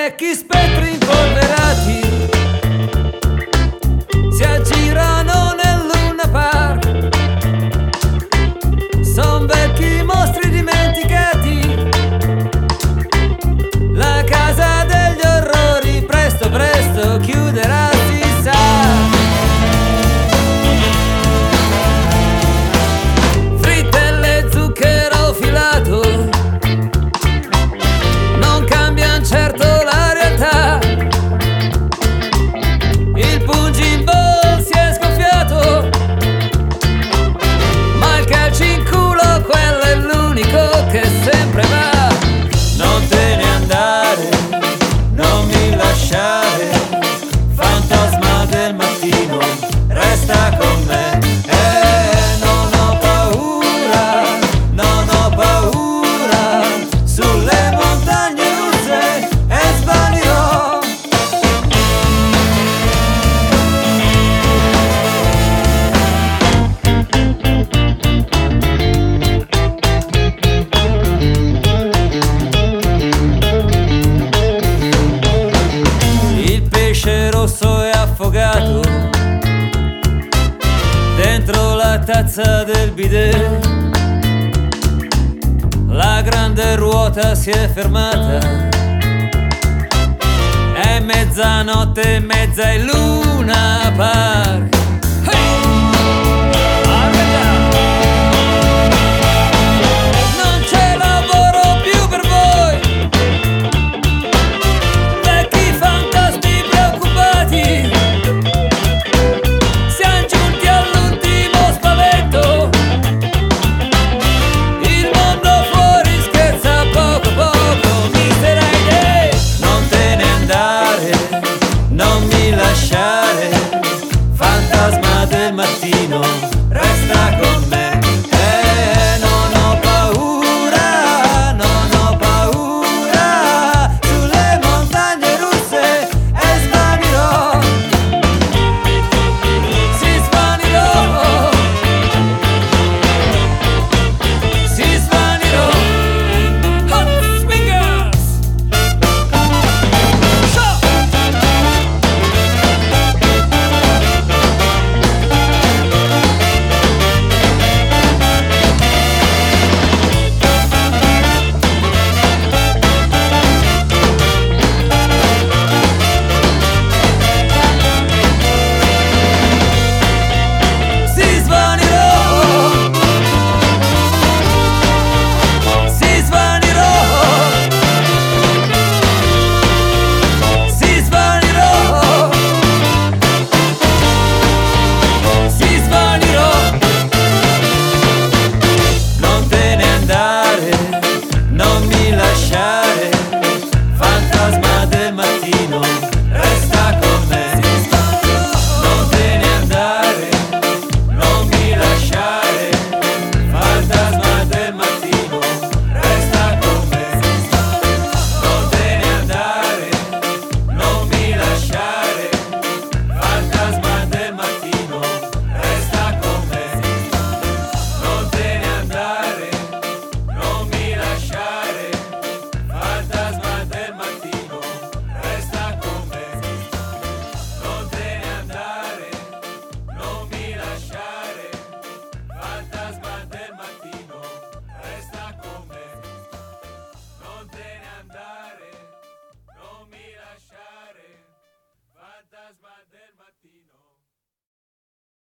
vecchi spettri impolverati si aggirano nel Luna Park. Son vecchi mostri dimenticati, la casa degli orrori presto presto chiuderà, si sa. Frittelle, zucchero filato non cambiano certo la realtà. Il Pungimball si è scoffiato, ma il calcio in culo quello è l'unico che sempre va. Non te ne andare, non mi lasciare, fantasma del mattino, resta con me. Non ho paura, non ho paura, sulle montagne russe e sbalirò. Il pesce rosso è affogato dentro la tazza del bidet. La grande ruota si è fermata, è mezzanotte e mezza in Luna Park.